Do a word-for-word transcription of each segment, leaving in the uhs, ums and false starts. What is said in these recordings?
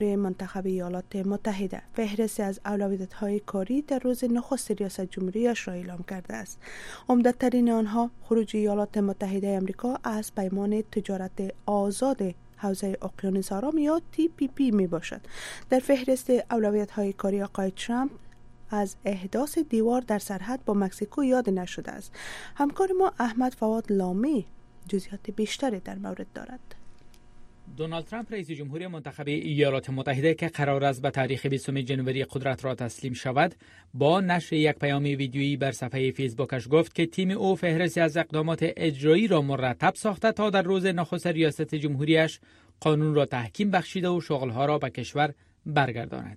منتخب ایالات متحده فهرستی از اولویت‌های کاری در روز نخست ریاست جمهوریش را اعلام کرده است. عمده‌ترین آنها خروج ایالات متحده آمریکا از پیمان تجارت آزاد حوزه اقیانوس آرام یا تی پی پی می باشد. در فهرست اولویت‌های کاری آقای ترامپ از احداث دیوار در سرحد با مکزیکو یاد نشده است. همکار ما احمد فواد لامی جزئیات بیشتری در مورد دارد. دونالد ترامپ رئیس جمهوری منتخب ایالات متحده که قرار است به تاریخ بیستم ژانویه قدرت را تسلیم شود، با نشر یک پیام ویدیویی بر صفحه فیسبوکش گفت که تیم او فهرستی از اقدامات اجرایی را مرتب ساخته تا در روز نخست ریاست جمهوریش قانون را تحکیم بخشیده و شغلها را به کشور برگرداند.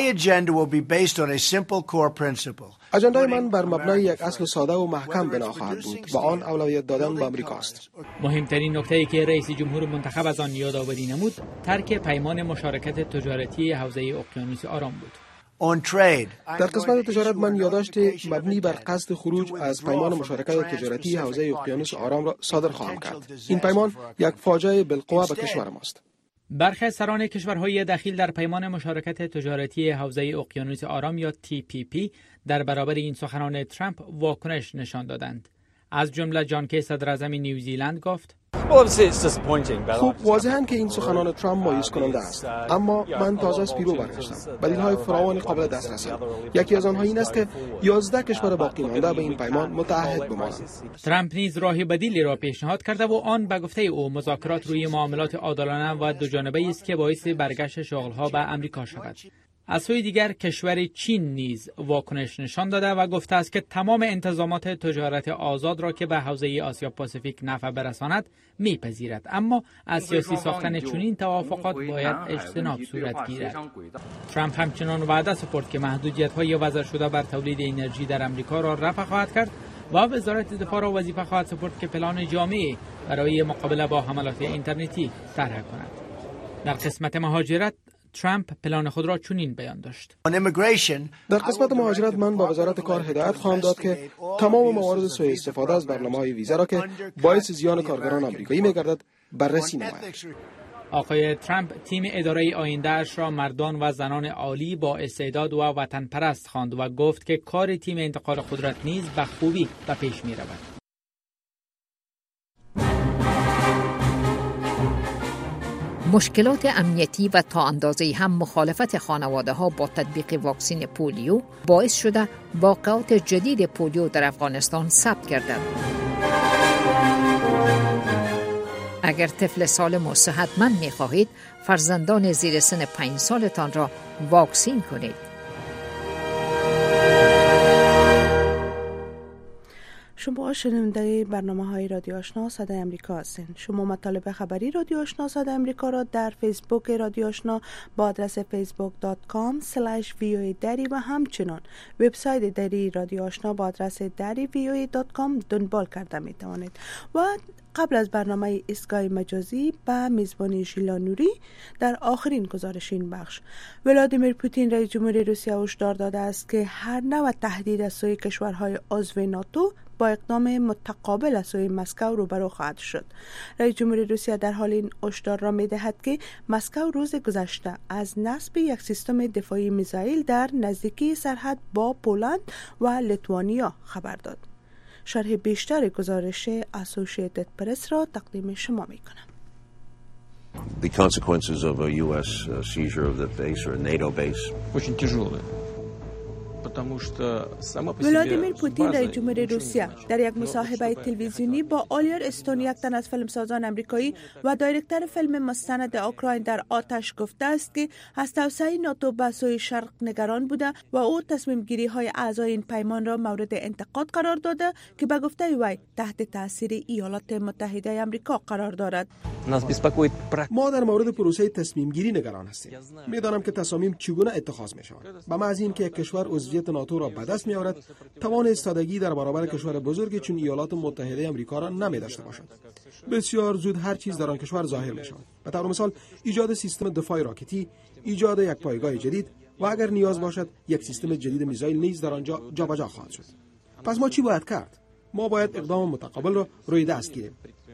اجندای من بر مبنای یک اصل ساده و محکم بنا خواهد بود و آن اولویت دادن به آمریکا است. مهمترین نکته‌ای که رئیس جمهور منتخب از آن یادآوری نمود، ترک پیمان مشارکت تجارتی حوزه اقیانوس آرام بود. در قسمت تجارت من یادداشت مبنی بر قصد خروج از پیمان مشارکت تجارتی حوزه اقیانوس آرام را صادر خواهم کرد. این پیمان یک فاجعه بالقوه به کشور ماست. برخی سران کشورهای دخیل در پیمان مشارکت تجارتی حوزه اقیانوس آرام یا تی پی پی در برابر این سخنان ترامپ واکنش نشان دادند. از جمله جان کی صدر اعظم نیوزیلند گفت: خوب واضحاً که این سخنان ترامپ مایوس کننده است، اما من تازه از پیرو برگشتم. دلیل‌های فراوان قابل دسترسی. یکی از آنها این است که یازده کشور باقی مانده به این پیمان متعهد بمانند. ترامپ نیز راه بدیلی را پیشنهاد کرده و آن به گفته او مذاکرات روی معاملات عادلانه و دوجانبه است که باعث برگشت شغل‌ها به آمریکا شود. از سوی دیگر کشور چین نیز واکنش نشان داده و گفته است که تمام انتظامات تجارت آزاد را که به حوزه آسیا پاسیفیک نفع برساند میپذیرد، اما از سیاسی ساختن چنین توافقات باید اجتناب صورت گیرد. ترامپ همچنان وعده سپرد که محدودیت‌های وضع شده بر تولید انرژی در آمریکا را رفع خواهد کرد و وزارت دفاع را وظیفه خواهد سپرد که پلان جامعی برای مقابله با حملات اینترنتی طرح کند. در قسمت مهاجرت ترامپ پلان خود را چنین بیان داشت: در قسمت مهاجرت من با وزارت کار هدایت خواهم داد که تمام موارد سوء استفاده از برنامه‌های ویزا را که باعث زیان کارگران آمریکایی می‌گردد بررسی نماید. آقای ترامپ تیم اداره آینده اش را مردان و زنان عالی با استعداد و وطن پرست خواند و گفت که کار تیم انتقال قدرت نیز به خوبی به پیش می‌رود. مشکلات امنیتی و تا اندازه‌ای هم مخالفت خانواده‌ها با تطبیق واکسن پولیو باعث شده واقعات جدید پولیو در افغانستان ثبت گردد. اگر طفل سالم و صحتمند می‌خواهید، فرزندان زیر سن پنج سالتان را واکسین کنید. شما شنونده برنامه های رادیو آشنا صدای امریکا هستین. شما مطالب خبری رادیو آشنا صدای امریکا را در فیسبوک رادیو آشنا با آدرس فیسبوک دات کام اسلش وی او ای دری و همچنان وبسایت دری رادیو آشنا با آدرس دری وی او ای دات کام دنبال کرده می توانید. و قبل از برنامه ایستگاه مجازی به میزبانی ژیلا نوری در آخرین گزارش این بخش، ولادیمیر پوتین رئیس جمهوری روسیه هشدار داده است که هر نوع تهدید از سوی کشورهای عضو ناتو با اقدام متقابل از سوی مسکو روبرو خواهد شد. رئیس جمهوری روسیه در حال این هشدار را می‌دهد که مسکو روز گذشته از نصب یک سیستم دفاعی میزایل در نزدیکی سرحد با پولند و لیتوانیا خبر داد. شرح بیشتر گزارش اسوسییتد پرس را تقدیم شما می‌کنم. The consequences of a U S seizure of the base or a NATO base. Очень тяжелые. ولادیمیر پوتین رئیس جمهوری روسیه در یک مصاحبه تلویزیونی با آلیور استون، یک تن از فیلمسازان امریکایی و دایرکتور فیلم مستند اوکراین در آتش، گفته است که از توسعه ناتو به سوی شرق نگران بوده و او تصمیم گیری های اعضای این پیمان را مورد انتقاد قرار داده که به گفته وی تحت تاثیر ایالات متحده آمریکا قرار دارد. ما در مورد پروسه تصمیم گیری نگران هستیم. میدانم که تصامیم چگونه اتخاذ می شود. به محض اینکه یک کشور عضویت ناتو را به دست می آورد، توان ایستادگی در برابر کشور بزرگی چون ایالات متحده آمریکا را نمی داشته باشد. بسیار زود هر چیز در آن کشور ظاهر می شود. به طور مثال ایجاد سیستم دفاع راکتی، ایجاد یک پایگاه جدید و اگر نیاز باشد یک سیستم جدید میزایل نیز در آنجا جابجا خواهد شد. پس ما چی باید کرد؟ ما باید اقدام متقابل را روی دست گیریم.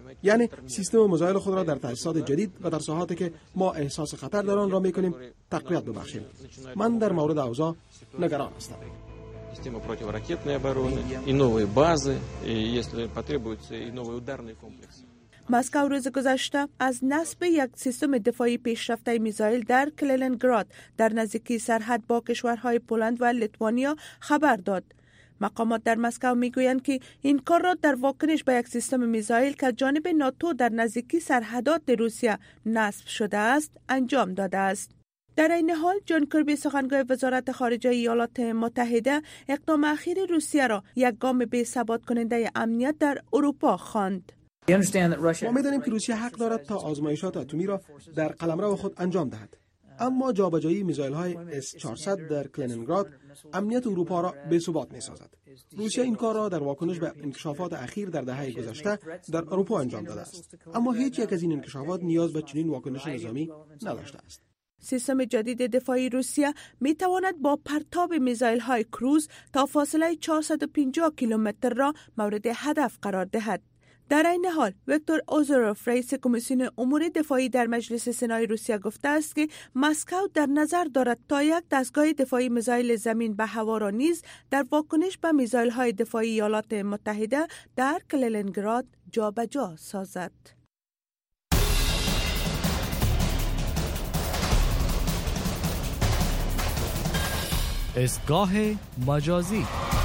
یعنی سیستم مزایل خود را در تأسیسات جدید و در ساحاتی که ما احساس خطر در آن را می‌کنیم تقویت ببخشیم. من در مورد اوضاع نگران هستم. Система противоракетной обороны и новые базы, и если потребуется, и новые ударные комплексы. مسکو روز گذشته از نصب یک سیستم دفاعی پیشرفته میزایل در کلینینگراد در نزدیکی سرحد با کشورهای پولند و لیتوانیا خبر داد. مقامات در مسکو میگویند که این کار را در واکنش به یک سیستم میزایل که جانب ناتو در نزدیکی سرحدات روسیه نصب شده است انجام داده است. در این حال جان کربی سخنگوی وزارت خارجه ایالات متحده اقدام اخیر روسیه را یک گام بی‌ثبات کننده امنیت در اروپا خواند. ما می‌دانیم که روسیه حق دارد تا آزمایشات اتمی را در قلمرو خود انجام دهد. اما جابجایی میزایل‌های اس چهارصد در کلینینگراد امنیت اروپا را بی‌ثبات می‌سازد. روسیه این کار را در واکنش به انکشافات اخیر در دهه گذشته در اروپا انجام داده است. اما هیچ یک از این انکشافات نیاز به چنین واکنش نظامی نداشته است. سیستم جدید دفاعی روسیه می تواند با پرتاب میزایل های کروز تا فاصله چهارصد و پنجاه کیلومتر را مورد هدف قرار دهد. در این حال ویکتور اوزروف رئیس کمیسیون امور دفاعی در مجلس سنای روسیه گفته است که مسکو در نظر دارد تا یک دستگاه دفاعی میزایل زمین به هوا را نیز در واکنش به میزایل های دفاعی ایالات متحده در کلینینگراد جابجا سازد. اسگاه مجازی.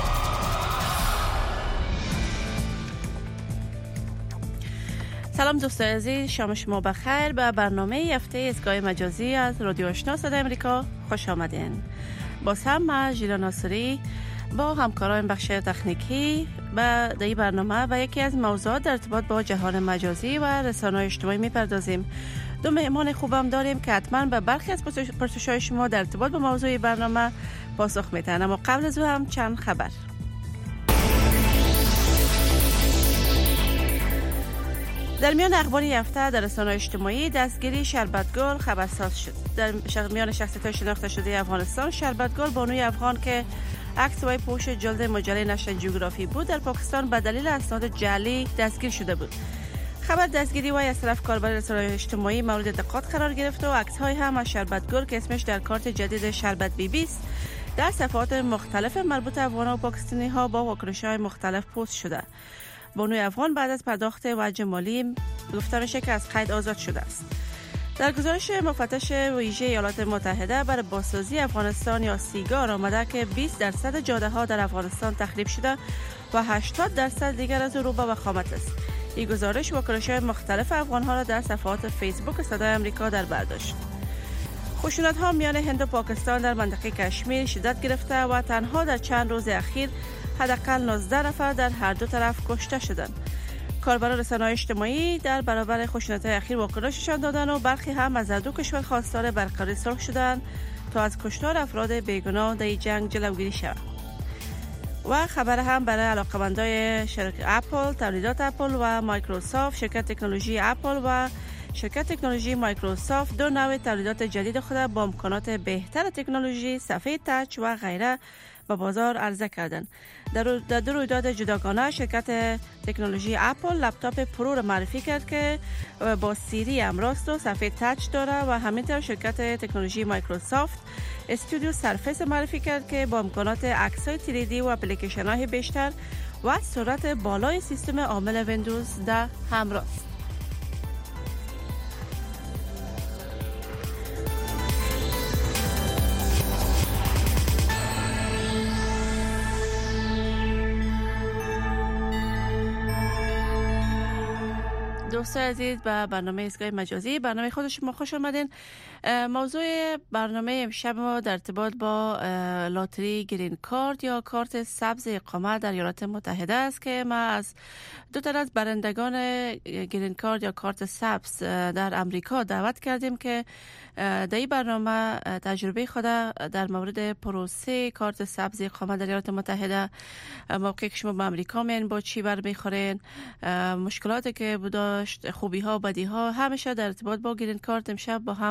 سلام دوستان عزیز، شام شما بخیر. به برنامه هفته اسگاه مجازی از رادیو آشنا صدای امریکا خوش آمدین. باز هم من ژیلا ناصری با همکاران بخش تکنیکی به این برنامه و یکی از موضوعات در ارتباط با جهان مجازی و رسانه‌های اجتماعی میپردازیم. دو مهمان خوبم داریم که حتما به برخی از پرسش‌های شما در ارتباط با موضوع برنامه پاسخ میدن. اما قبل از او هم چند خبر. در میان اخبار هفته در رسانه‌های اجتماعی دستگیری شربتگل خبرساز شد. در میان شخصیت‌های شناخته شده افغانستان شربتگل بانوی افغان که عکس و پوش جلد مجله نشنال جیوگرافی بود در پاکستان به دلیل اسناد جعلی دستگیر شده بود. خبر دستگیری وی از طرف کاربر رسانه‌های اجتماعی مورد دقت قرار گرفت و عکس‌های هم از شربتگل که اسمش در کارت جدید شربت بی بی است در صفحات مختلف مربوط افغان و پاکستانی ها با واکنش‌های مختلف پست شده. بانوی افغان بعد از پرداخت وجه مالی گفته میشه که از قید آزاد شده است. در گزارش مفتش ویژه ایالات متحده برای بازسازی افغانستان یا سیگار آمده که بیست درصد جاده ها در افغانستان تخریب شده و هشتاد درصد دیگر از او رو به وخامت است. این گزارش واکنش‌های مختلف افغان ها را در صفحات فیسبوک صدای امریکا در بر داشت. خشونت ها میان هند و پاکستان در منطقه کشمیر شدت گرفته و تنها در چند روز اخیر حداقل نوزده نفر در هر دو طرف کشته شدند. کاربران رسانه‌های اجتماعی در برابر خشونت‌های اخیر واکنششان دادند و برخی هم از هر دو کشور خواستار برقراری صلح شدند تا از کشتار افراد بیگناه در این جنگ جلوگیری شود. و خبر هم برای علاقه‌مندان شرکت اپل، تولیدات اپل و مایکروسافت. شرکت تکنولوژی اپل و شرکت تکنولوژی مایکروسافت دو نوع تولیدات جدید خود با امکانات بهتر تکنولوژی، صفحه تچ و غیره به بازار عرضه کردند. در در دو رویداد جداگانه شرکت تکنولوژی اپل لپتاپ پرو را معرفی کرد که با سیری امراست و صفحه تچ داره و همینطور شرکت تکنولوژی مایکروسافت استودیو سرفیس معرفی کرد که با امکانات عکس‌های تری دی و اپلیکیشن‌های بیشتر و سرعت بالای سیستم عامل ویندوز ده همراه است. دوستان عزیز به برنامه اسگاه مجازی، برنامه خود شما خوش آمدین. موضوع برنامه امشب ما در ارتباط با لاتری گرین کارت یا کارت سبز اقامت در ایالات متحده است که ما از دو تن از برندگان گرین کارت یا کارت سبز در امریکا دعوت کردیم که در این برنامه تجربه خود در مورد پروسه کارت سبز اقامت در ایالات متحده، موقعی که شما به امریکا میان با چی بر میخورین، مشکلاتی که بوداشت، خوبی ها بدی ها، همیشه در ارتباط با گرین کارت امشب با هم مورد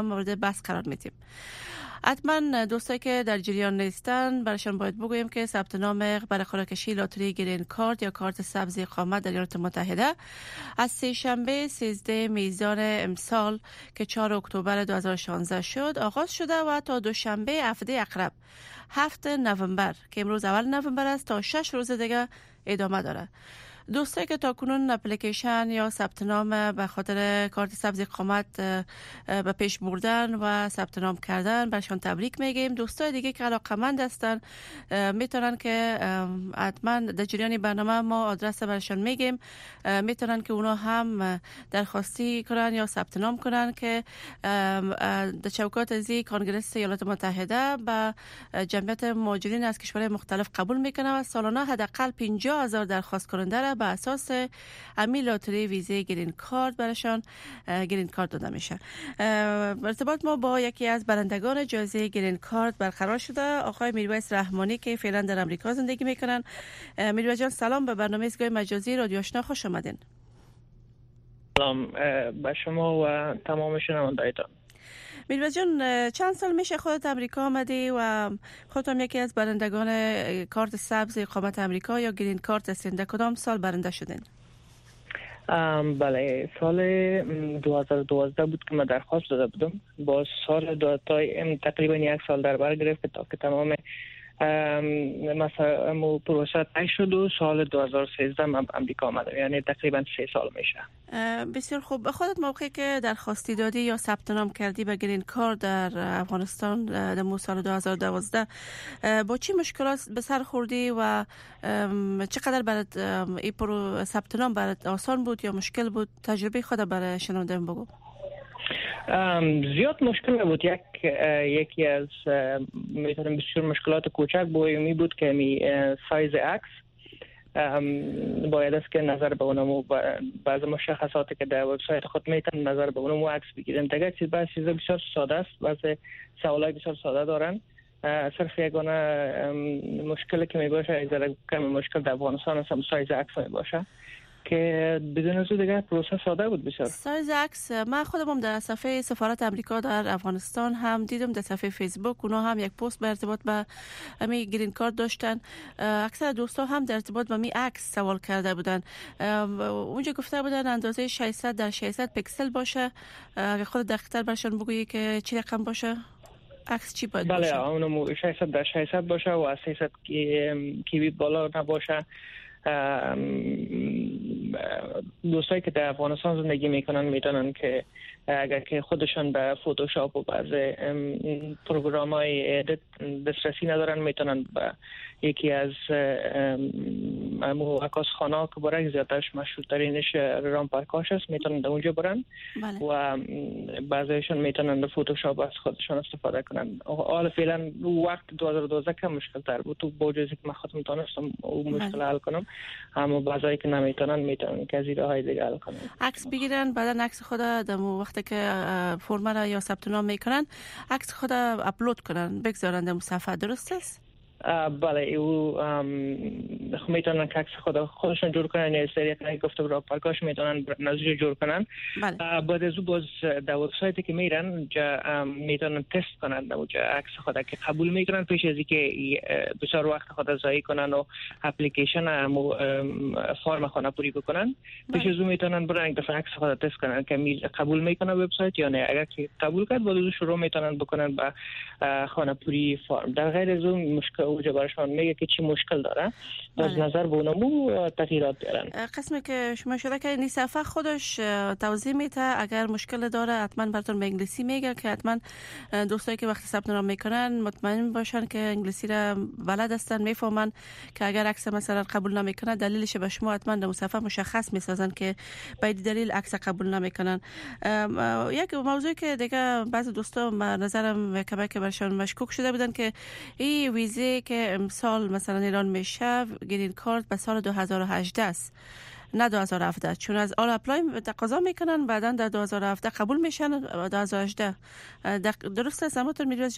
بحث قرار میدیم. حتما دوستایی که در جریان نیستن براشون باید بگویم که ثبت نام برای قرعه کشی لاتاری گرین کارت یا کارت سبز اقامت در ایالات متحده از سه شنبه سیزده میزان امسال که چهارم اکتبر دو هزار و شانزده شد آغاز شده و تا دوشنبه هفته اقرب هفتم نوامبر که امروز اول نوامبر است تا شش روز دیگه ادامه داره. دوستایی که تا کنون اپلیکیشن یا ثبت نام به خاطر کارت سبز اقامت به پیش بردن و ثبت نام کردن برشان تبریک میگیم. دوستای دیگه که علاقه‌مند هستن میتونن که حتما در جریان برنامه ما آدرس برشان میگیم، میتونن که اونا هم درخواستی کنن یا ثبت نام کنن که در چوکات زی کنگره ایالات متحده به جمعیت مهاجرین از کشورهای مختلف قبول میکنه و سالانه حداقل پنجاه هزار درخواست کننده به اساس امی لاتری ویزه گرین کارت برشان گرین کارت داده میشه. ارتباط ما با یکی از برندگان جایزه گرین کارت برقرار شده، آقای میرویس رحمانی که فعلا در امریکا زندگی میکنن. میرویس جان سلام، به برنامه ایستگاه مجازی رادیو آشنا خوش آمدین. سلام به شما و تمام شنوندگان. میرویس جان چند سال میشه خودت امریکا آمدی و خودت هم یکی از برندگان کارت سبز اقامت امریکا یا گرین کارت هستین؟ در کدام سال برنده شدین؟ بله، سال دو هزار و دوازده بود که من درخواست داده بودم. با سال دو تا تقریبا یک سال در بر گرفت تا که تمام مثلا مو پروسه طی شد و سال دو هزار و سیزده من امریکا آمدم، یعنی تقریبا سه سال میشه. بسیار خوب. خودت موقعی که درخواستی دادی یا ثبت نام کردی به گرین کارت در افغانستان در مو سال دو هزار و دوازده با چی مشکلات به سر خوردی و چقدر برات این پرو ثبت نام برات آسان بود یا مشکل بود؟ تجربه خود برای شنوندگان بگو. زیاد مشکل نبود. یک یکی از میتونم بسیار مشکلات کوچک بویمی بود که می سایز عکس باید است که نظر به اونمو بعض مشخصاتی که در وبسایت خود میتونن نظر به اونمو عکس بگیرن. دیگه چیز بعض چیزا بسیار ساده است، بعض سوالای بسیار ساده دارن. صرف یگانه مشکلی که می باشه از کم مشکل در افغانستان است سایز عکس می باشه که بدون از دیگه پروسه ساده بود بسیار. سایز عکس من خودم در صفحه سفارت امریکا در افغانستان هم دیدم، در صفحه فیسبوک اونا هم یک پست به ارتباط به همین گرین کارت داشتن. اکثر دوستا هم در ارتباط با می عکس سوال کرده بودن. اونجا گفته بودن اندازه ششصد در ششصد پیکسل باشه. اگه خود دقیق‌تر برشون بگویی که چی رقم باشه؟ عکس چی باید باشه؟ بله، اونم ششصد در ششصد باشه و سیصد کیبی بالا نباشه. دوستایی که در افغانستان زندگی میکنن میتونن که اگر که خودشان به فوتوشاپ و بعض پروگرام های دسترسی ندارن میتونن به یکی از عکاس خانه که برای زیادش مشهورترینش رام پرکاش است میتونن در اونجا برن. بله. و بعضیشون میتونن به فوتوشاپ از خودشان استفاده کنن. حالا فعلا وقت دو هزار و دوازده کم مشکل تر بود، تو با جزی که من خودم تونستم اون مشکل حل کنم، اما بعضایی که نمیتونن میتونن که از ایده های دیگه حل کنن. عکس بگیرن بعدا عکس خود در وقتی که فرم را یا ثبت نام میکنن عکس خود اپلود کنن بگذارن در صفحه، درست است؟ بله، او میتونن که عکس خود خودشون جور کنن یا سری که گفته برای پرکاش میتونن نظر جور کنن. بله. بعد از او باز در وبسایتی که میرن جا میتونن تست کنن اونجا عکس خود که قبول میکنن پیش از اینکه بسیار وقت خود ضایع کنن و اپلیکیشن و فرم خانه پوری بکنن. بله. پیش از او میتونن برن یک دفعه عکس خود تست کنن که قبول میکنن وبسایت یا نه. اگر که قبول کرد بعد از او شروع میتونن بکنن با خانه پوری فرم. در غیر از اون مشکل اوجا برشان میگه که چی مشکل داره. از نظر به اونمو تغییرات دارن. قسمی که شما شده که این صفحه خودش توضیح میده، اگر مشکل داره حتما براتون به انگلیسی میگه که حتما دوستایی که وقتی ثبت نام میکنن مطمئن باشن که انگلیسی را بلد هستن، میفهمن که اگر عکس مثلا قبول نمیکنه دلیلش به شما حتما در صفحه مشخص میسازن که به دلیل عکس قبول نمیکنن. یک موضوعی که دیگه بعضی دوستا نظرم کمک که برشان مشکوک شده بودن که این ویزه که امسال مثلا اعلان میشه گرین کارت به سال دو هزار و هجده است نه دو هزار و هفده، چون از آل اپلای تقاضا میکنن بعدن در دو هزار و هفده قبول میشن دو هزار و هجده. درست است همونطور میرویس جان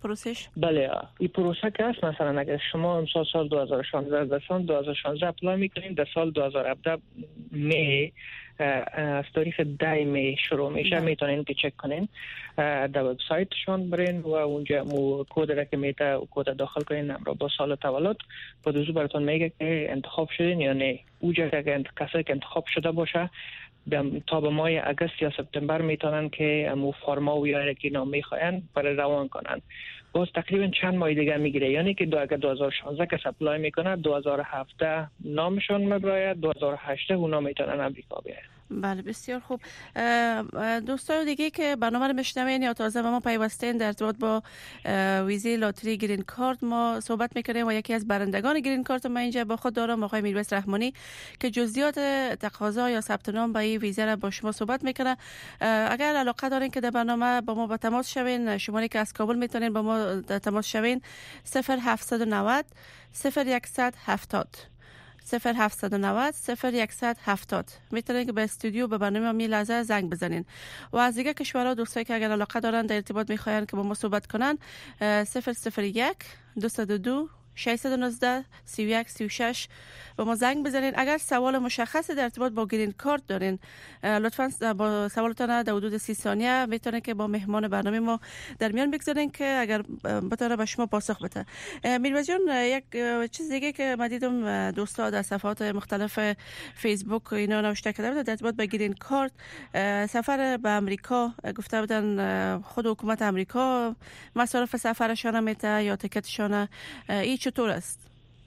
پروسش؟ بله، این پروسه که هست مثلا اگر شما امسال سال دو هزار و شانزده در سال دو هزار و شانزده اپلای میکنین، در سال دو هزار و هفده می از تاریخ ده می شروع میشه، میتونین که چک کنین در وبسایتشون برین و اونجا مو کد را که میته کد داخل کنین، نمره با سال تولد بعد از براتون میگه که انتخاب شدین یا نه. اونجا که کسی که انتخاب شده باشه تا به ماه اگست یا سپتامبر میتونن که امو فرما و یا که نام میخواین برای روان کنن. باز تقریبا چند ماه دیگه میگیره، یعنی که دو اگر دو هزار و شانزده که اپلای میکنه دو هزار و هفده نامشون میبراید، دو هزار و هجده اونا میتونن امریکا بیاین. بله بسیار خوب. دوستان دیگه که برنامه رو میشنوین یا تازه با ما پیوستین در ارتباط با ویزه لاتری گرین کارت ما صحبت میکنیم و یکی از برندگان گرین کارت ما اینجا با خود دارم آقای میرویس رحمانی که جزئیات تقاضا یا ثبت نام به این ویزه را با شما صحبت میکنه. اگر علاقه دارین که در برنامه با ما با تماس شوین، شماره که از کابل میتونین با ما تماس شوین صفر هفت نه صفر صفر صفر هفتاد صفر هفت نه صفر صفر صفر هفتاد میتونید که به استودیو به برنامه می لحظه زنگ بزنین. و از دیگه کشورها دوستایی که اگر علاقه دارن در ارتباط میخواین که با ما صحبت کنن صفر صفر یک دو دو دو ششصد و نوزده سی و یک سی و شش با ما زنگ بزنین. اگر سوال مشخصی در ارتباط با گرین کارت دارین لطفاً با سوالتان در حدود سی ثانیه میتونه که با مهمان برنامه ما در میان بگذارین که اگر بتونه به شما پاسخ بده. میرویس جان، یک چیز دیگه که من دیدم دوستا در صفحات مختلف فیسبوک و اینا نوشته کردن در ارتباط با گرین کارت، سفر به امریکا گفته بودن خود حکومت امریکا مصارف سفرشان میته یا تیکتشان، این چطور است؟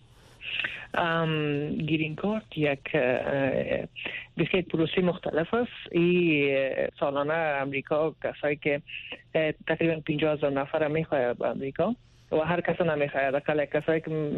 گرین کارت یک بسیار پروسه مختلف است. این سالانه امریکا کسایی که تقریبا پنجاه هزار نفر میخواهد به امریکا و هر کس نمیخواهد، اقل کسایی که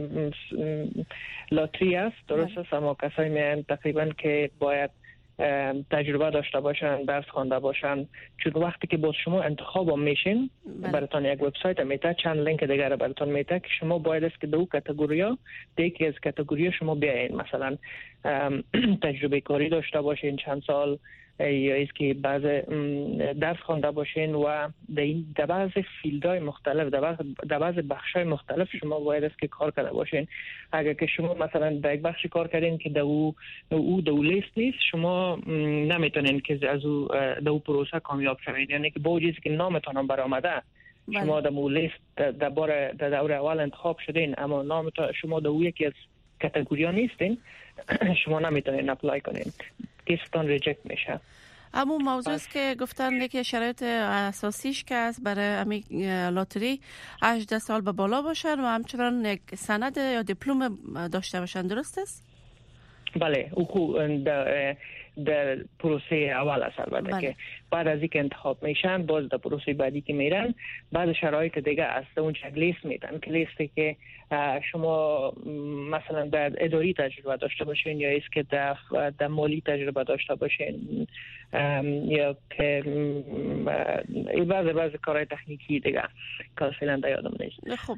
لاتری است درست است، اما کسایی میان تقریبا که باید تجربه داشته باشن، درس خوانده باشن، چون وقتی که با شما انتخاب میشین براتون یک وبسایت میته، چند لینک دیگه براتون میته که شما باید است که دو کاتگوریا دیگه از کاتگوری شما بیاین، مثلا تجربه کاری داشته باشین چند سال یا است که بعض درس خوانده باشین و در بعض فیلدهای مختلف در بعض بخشای مختلف شما باید است که کار کرده باشین. اگر که شما مثلا در یک بخشی کار کردین که دو او دو لیست نیست، شما نمیتونین که از او دو پروسه کامیاب شوید، یعنی که با وجودی که نامتون برآمده شما در مو لیست در بار در دور اول انتخاب شدین اما نامتون شما در یکی از کاتگوریا نیستین، شما نمیتونین اپلای کنین، کیستان ریجکت میشه. اما موضوع است که گفتن یکی شرایط اساسیش که است برای امی لاتری هجده سال به بالا باشن و همچنان یک سند یا دیپلم داشته باشن، درست است؟ بله، او در در پروسه اول است البته بله. که بعد از اینکه انتخاب میشن باز در پروسه بعدی که میرن بعد شرایط دیگه است، اون چک لیست میدن که لیستی که شما مثلا در اداری تجربه داشته باشین یا است که در در مالی تجربه داشته باشین یا که بعض بعض کارهای تکنیکی دیگه که فعلا یادم نیست. خب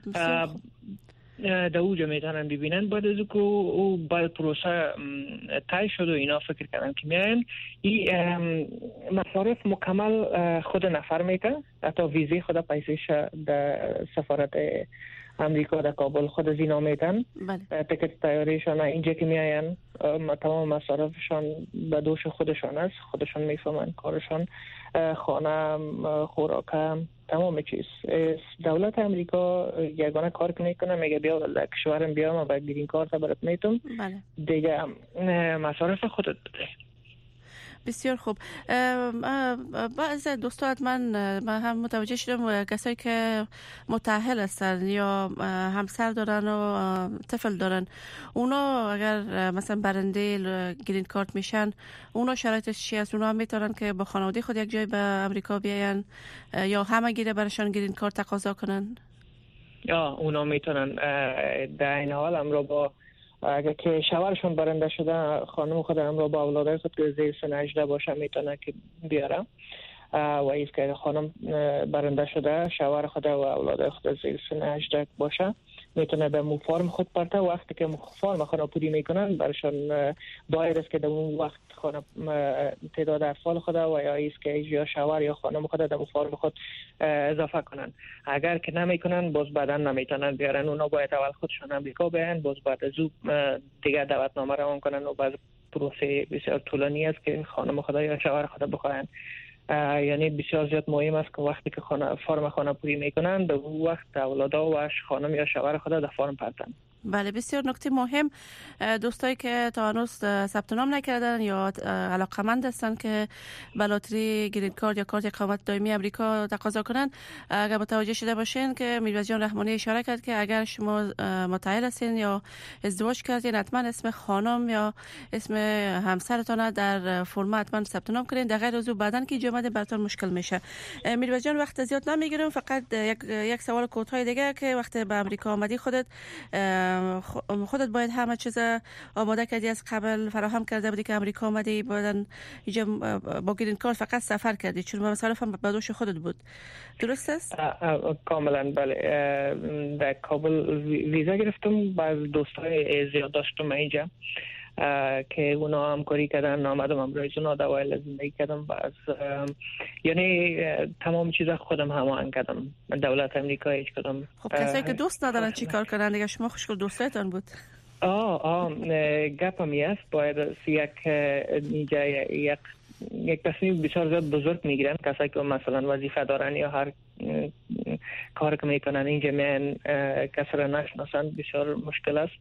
در اوجا میتونن ببینن. بعد از که او باید پروسه تای شد و اینا فکر کردن که میاین این مصارف مکمل خود نفر میکنه، حتی ویزه خود پیسش در سفارت امریکا در کابل خود از اینا میتن، تکت تیاریشان اینجا که میاین تمام مصارفشان به دوش خودشان است، خودشان میفهمن کارشان، خانه، خوراک، تمام چیز. دولت امریکا یگانه کار که میکنه میگه بیا در کشورم بیام و با گرین کارت برات میتونم دیگه مصارف خودت بده. بسیار خوب. بعض دوستان من من هم متوجه شدم کسایی که متأهل هستن یا همسر دارن و طفل دارن، اونا اگر مثلا برنده گرین کارت میشن اونا شرایطش چی است؟ اونا هم میتونن که با خانواده خود یک جای به امریکا بیاین یا همه گیره براشون گرین کارت تقاضا کنن؟ یا اونا میتونن در این حال هم رو با اگر که شوهرشون برنده شده خانم خود هم رو با اولادای خود که زیر سن هجده باشه میتونه که بیاره و ایز که خانم برنده شده شوهر خود و اولادای خود زیر سن هجده باشه میتونه به مو فرم خود پرته. وقتی که فرم خانه پوری میکنن برشان باید است که در اون وقت خانه تعداد اطفال خود و یا ایست که یا شوهر یا خانم خود در فرم خود اضافه کنن. اگر که نمیکنن باز بعدا نمیتونن بیارن. اونا باید اول خودشان امریکا بیان، باز بعد از او دیگه دعوتنامه روان کنن و بعد پروسه بسیار طولانی است که خانم خود یا شوهر خود بخواین. یعنی بسیار زیاد مهم است که وقتی که خانه فرم خانه پوری میکنن به اون وقت اولادا و خانم یا شوهر خود در فرم پرتن. بله، بسیار نکته مهم. دوستایی که تا هنوز ثبت نام نکردن یا علاقمند هستن که به لاتری گرین کارت یا کارت اقامت دائمی امریکا تقاضا کنن، اگر متوجه شده باشین که میروز جان رحمانی اشاره کرد که اگر شما متعهد هستین یا ازدواج کردین حتما اسم خانم یا اسم همسرتون در فرم حتما ثبت نام کنین. در غیر از او بعدن که جامعه براتون مشکل میشه. میروز جان وقت زیاد نمیگیرم، فقط یک یک سوال کوتاه دیگه که وقتی به امریکا آمدی خودت خودت باید همه چیز آماده کردی از قبل فراهم کرده بودی که امریکا آمدی بعدن اینجا با گرین کارت فقط سفر کردی، چون مصارف هم به دوش خودت بود، درست است؟ کاملا بله. در کابل ویزا گرفتم، بعض دوستای زیاد داشتم اینجا که اونا همکاری کردن، آمدم امروز اونا دوایل زندگی کردم. باز یعنی تمام چیزا خودم هماهنگ کردم. دولت امریکا هیچ کدام. خب کسایی که دوست ندارن چی کار کنن دیگه؟ شما خوشگل دوستایتان بود. آه آه گپم است باید یک اینجا یک یک تصمیم بسیار زیاد بزرگ میگیرن کسایی که مثلا وظیفه دارن یا هر کار که میکنن اینجا میان کسی را نشناسن، بسیار مشکل است.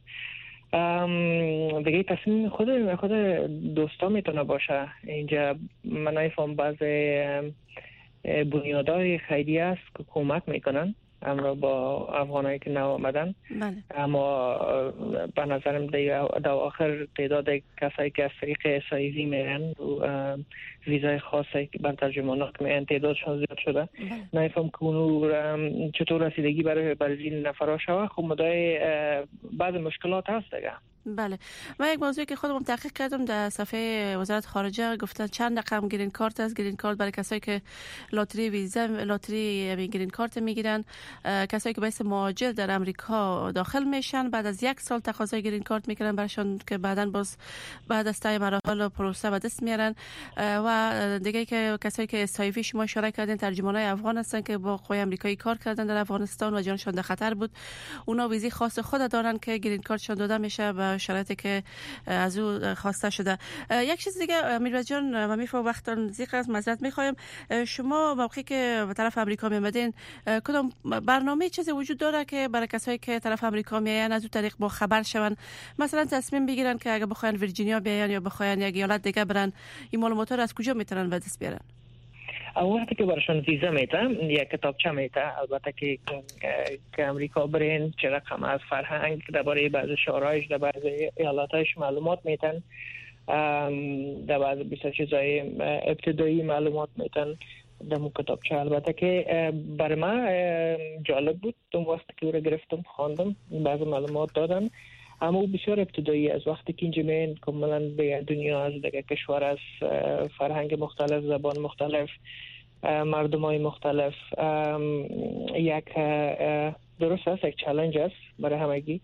دیگه تصمیم خود خود دوستا میتونه باشه. اینجا من نمیفهم بعض بنیادهای خیریه است که کمک میکنن اما با افغانایی که نو آمدن. بله. اما به نظرم در آخر تعداد کسایی که از طریق سایزی میرن و ویزای خاصی که بر ترجمانات میرن تعدادشون زیاد شده. نمیفهم که اونو چطور رسیدگی برای برای نفرها شوه. خب مدای بعض مشکلات هست دیگه. بله، من یک موضوعی که خودم تحقیق کردم در صفحه وزارت خارجه گفتن چند رقم گرین کارت است. گرین کارت برای کسایی که لاتری ویزا لاتری گرین کارت میگیرن، کسایی که به اسم مهاجر در امریکا داخل میشن بعد از یک سال تقاضای گرین کارت میکنن براشون که بعداً باز بعد از طی مراحل و پروسه به دست میارن. و دیگه که کسایی که استایفی شما اشاره کردین ترجمانای افغان هستن که با قوای آمریکایی کار کردن در افغانستان و جانشون در خطر بود، اونا ویزی خاص خود دارن که گرین کارتشون داده میشه و شرایطی که از او خواسته شده. یک چیز دیگه میروز جان، ما میفهم وقتان زیق از معذرت میخوایم، شما موقعی که به طرف امریکا میامدین کدام برنامه چیزی وجود داره که برای کسایی که طرف امریکا میاین از اون طریق با خبر شون، مثلا تصمیم بگیرن که اگه بخواین ویرجینیا بیاین یا بخواین یک ایالت دیگه برن، این معلومات رو از کجا میتونن به دست بیارن؟ وقتی که براشون ویزا میتن یک کتابچه میته، البته که که امریکا برین چه رقم از فرهنگ درباره بعض شورایش در بعض ایالاتش معلومات میتن، در بعض بیشتر چیزای ابتدایی معلومات میتن در مو کتابچه. البته که برای من جالب بود اون وقتی که رو گرفتم خواندم بعض معلومات دادن، اما بسیار ابتدایی از وقتی که اینجا میان کاملا به دنیا از دیگه کشور از فرهنگ مختلف، زبان مختلف، مردم های مختلف، یک درست است یک چالش است برای همگی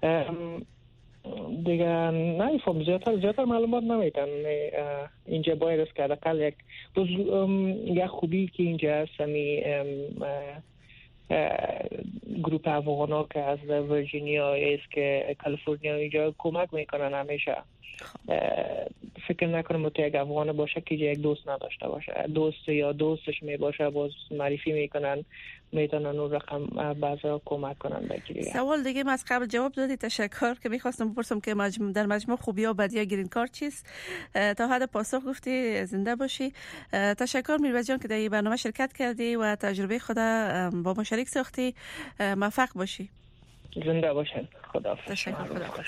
دیگه. نمیفهم زیادتر زیادتر معلومات نمیتن اینجا. باید است که حداقل یک یک خوبی که اینجا است همی گروپ افغانا که از ویرجینیا است که کالیفرنیا اینجا کمک میکنن همیشه. فکر نکنم تو یک افغان باشه که یک دوست نداشته باشه، دوست یا دوستش می باشه باز معرفی میکنن، میتونن اون رقم بعضا کمک کنن بگیری. سوال دیگه من از قبل جواب دادی، تشکر. که میخواستم بپرسم که مجموع در مجموع خوبی و بدی گرین کارت چیست، تا حد پاسخ گفتی، زنده باشی. تشکر میروز جان که در این برنامه شرکت کردی و تجربه خود با ما شریک ساختی. موفق باشی. زنده باشین. خداحافظ. تشکر. خداحافظ.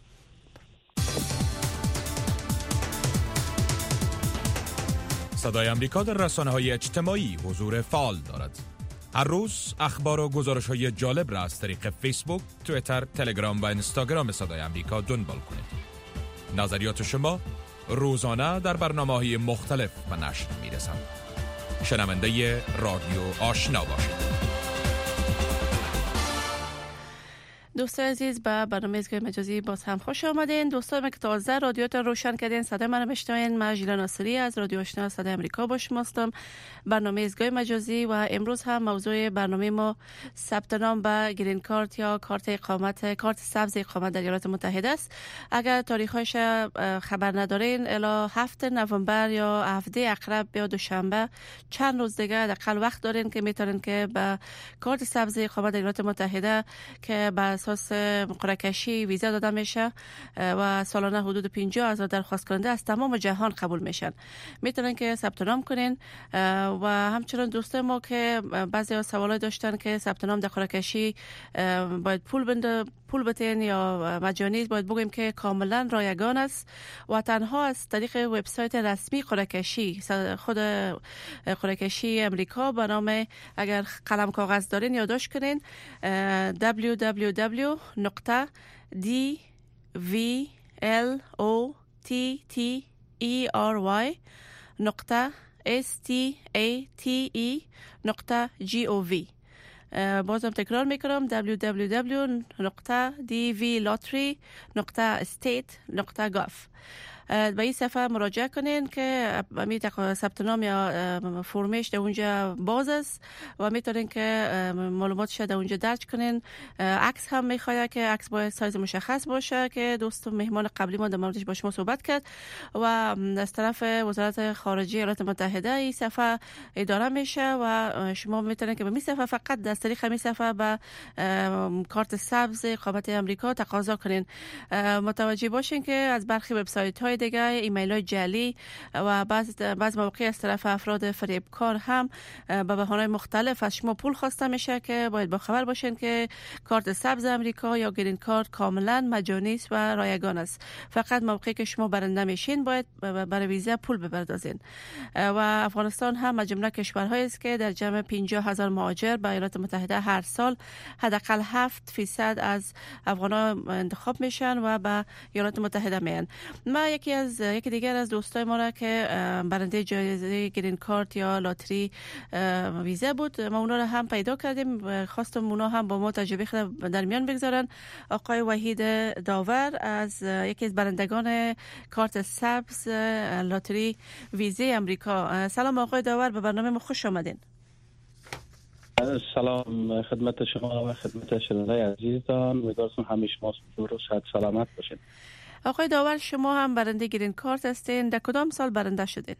صدای امریکا در رسانه‌های اجتماعی حضور فعال دارد. هر روز اخبار و گزارش‌های جالب را از طریق فیسبوک، توییتر، تلگرام و اینستاگرام صدای امریکا دنبال کنید. نظریات شما روزانه در برنامه‌های مختلف و نشر می‌رسند. شنونده رادیو آشنا باشید. دوستان عزیز به برنامه ایستگاه مجازی باز هم خوش آمدین. دوستان که تازه رادیوتون روشن کردین صدای من میشنوین، من ژیلا ناصری از رادیو آشنا صدای آمریکا با شما هستم. برنامه ایستگاه مجازی و امروز هم موضوع برنامه ما ثبت نام به گرین کارت یا کارت اقامت کارت سبز اقامت در ایالات متحده است. اگر تاریخش خبر ندارین الی هفت نوامبر یا هفده اقرب یا دوشنبه چند روز دیگه دقیق وقت دارین که میتونین که به کارت سبز اقامت در ایالات متحده که به اساس قرعه کشی ویزا داده میشه و سالانه حدود پنجاه هزار درخواست کننده از تمام جهان قبول میشن، میتونن که ثبت نام کنین. و همچنین دوستان ما که بعضی سوالات داشتن که ثبت نام در قرعه کشی باید پول بنده پول بتین یا مجانی، باید بگیم که کاملا رایگان است و تنها از طریق وبسایت رسمی قرعه کشی خود قرعه کشی امریکا به نام، اگر قلم کاغذ دارین یادداشت کنین، دبلیو دبلیو دبلیو نقطه دی وی ال او تی تی ای آر وای نقطه اس تی ای تی ای نقطه جی او وی. بازم تکرار میکنم دبلیو دبلیو دبلیو نقطه دی وی لاتری نقطه استیت نقطه گاف. به این صفحه مراجعه کنین که میتونین ثبت نام یا فرمش در اونجا باز است و میتونین که معلوماتش در اونجا درج کنین. عکس هم میخواد که عکس باید سایز مشخص باشه که دوست مهمان قبلی ما در موردش با شما صحبت کرد و از طرف وزارت خارجه ایالات متحده این صفحه اداره میشه و شما میتونین که به این صفحه فقط از طریق این صفحه به کارت سبز اقامت امریکا تقاضا کنین. متوجه باشین که از برخی وبسایت های دیگه ایمیل های جعلی و بعض بعض مواقع از طرف افراد فریبکار هم به بهانه‌های مختلف از شما پول خواسته میشه که باید با خبر باشین که کارت سبز امریکا یا گرین کارت کاملا مجانی است و رایگان است. فقط موقعی که شما برنده میشین باید برای ویزا پول بپردازین. و افغانستان هم از جمله کشورهایی است که در جمع پنجاه هزار مهاجر به ایالات متحده هر سال حداقل هفت فیصد از افغانان انتخاب میشن و به ایالات متحده میان. ما یکی از یکی دیگر از دوستای ما را که برنده جایزه گرین کارت یا لاتری ویزا بود، ما اونا را هم پیدا کردیم، خواستم اونا هم با ما تجربه خود در میان بگذارن. آقای وحید داور از یکی از برندگان کارت سبز لاتری ویزا امریکا. سلام آقای داور، به برنامه ما خوش آمدین. سلام خدمت شما و خدمت شنوندگان عزیزتان، امیدوارم همه شما صحت و صحت سلامت باشید. آقای داور، شما هم برنده گرین کارت هستین، در کدام سال برنده شدین؟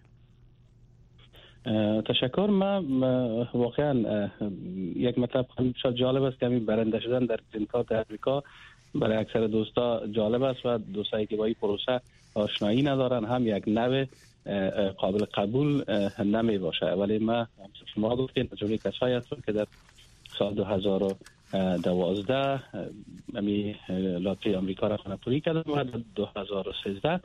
تشکر. من واقعا یک مطلب خیلی جالب است که همین برنده شدن در گرین کارت امریکا برای اکثر دوستا جالب است و دوستایی که با این پروسه آشنایی ندارن هم یک نوع قابل قبول نمی باشه. ولی من شما گفتین جوری کسایی هستم که در سال دو هزار و دوازده امی لاتری آمریکا را خانه‌پوری کردم و دو هزار و سیزده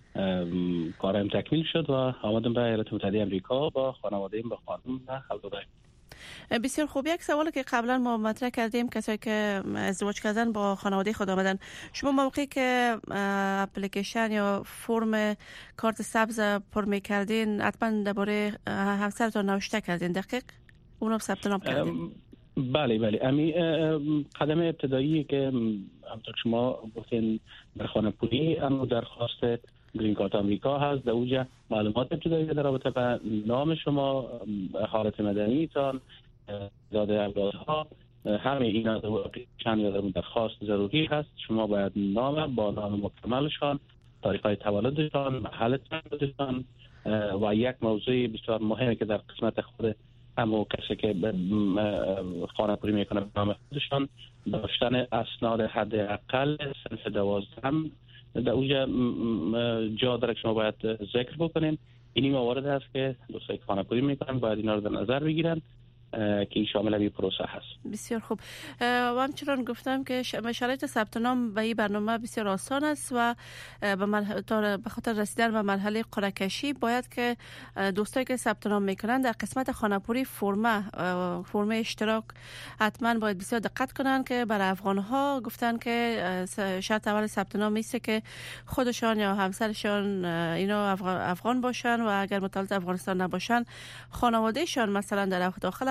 کارم تکمیل شد و آمدم به ایالات متحده آمریکا با خانواده‌ام، با خانم و اولادم. بسیار خوب. یک سوالی که قبلا ما مطرح کردیم، کسایی که ازدواج کردن با خانواده خود آمدن، شما موقعی که اپلیکیشن یا فرم کارت سبز پر می‌کردین حتما درباره همسرتون نوشته کردین، دقیق اونم ثبت نام کردین؟ بله بله. امی قدم ابتدایی که همونطور شما گفتین در خانه‌پوری اما درخواست گرین کارت آمریکا هست، در اونجا معلومات ابتدایی در رابطه با نام شما، حالت مدنیتان، تعداد اولادها، همه اینا چند یا درخواست ضروری هست. شما باید نام با نام مکملشان، تاریخ‌های تولدشان، محل تولدشان و یک موضوع بسیار مهمه که در قسمت خود همو کسی که خانه‌پوری میکنه به نام خودشان داشتن اسناد حداقل صنف دوازدهم در اونجا جا داره که شما باید ذکر بکنین. اینی موارد هست که دوستایی که خانه‌پوری میکنن باید اینا رو در نظر بگیرن که این شامل این پروسه هست. بسیار خوب. و همچنان گفتم که شرایط ثبت نام به این برنامه بسیار آسان است و به مرحله به خاطر رسیدن به مرحله قرعه کشی باید که دوستایی که ثبت نام میکنن در قسمت خانه‌پوری فرم فرم اشتراک حتما باید بسیار دقت کنن که برای افغان ها گفتن که شرط اول ثبت نام است که خودشان یا همسرشان اینا افغان باشن و اگر متولد افغانستان نباشن خانوادهشان مثلا در داخل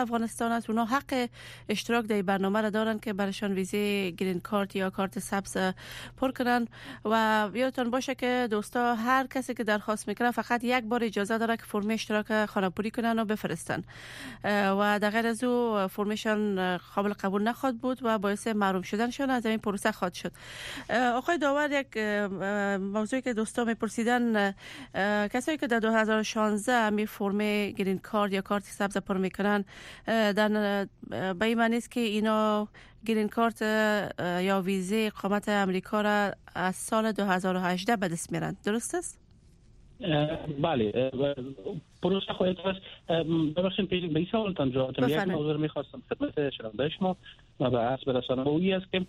افغانستان است، اونا حق اشتراک در برنامه را دارن که برایشان ویزه گرین کارت یا کارت سبز پر کنن. و یادتون باشه که دوستا هر کسی که درخواست میکنه فقط یک بار اجازه داره که فرم اشتراک خانه‌پوری کنن و بفرستن و در غیر از او فرمشان قابل قبول نخواد بود و باعث محروم شدنشان از این پروسه خواهد شد. آقای داور، یک موضوعی که دوستا میپرسیدن، کسایی که در دو هزار و شانزده می فرم گرین کارت یا کارت سبز پر میکنن، در به این معنی است که اینا گرین کارت یا ویزه اقامت امریکا را از سال دو هزار و هجده به دست میارن، درست است؟ بله، پروسه خواهد است. ببخشید پیش به این سوالتان جواب بدم. یک موضوع می‌خواستم خدمت شنونده شما و به عرض برسانم، و این است که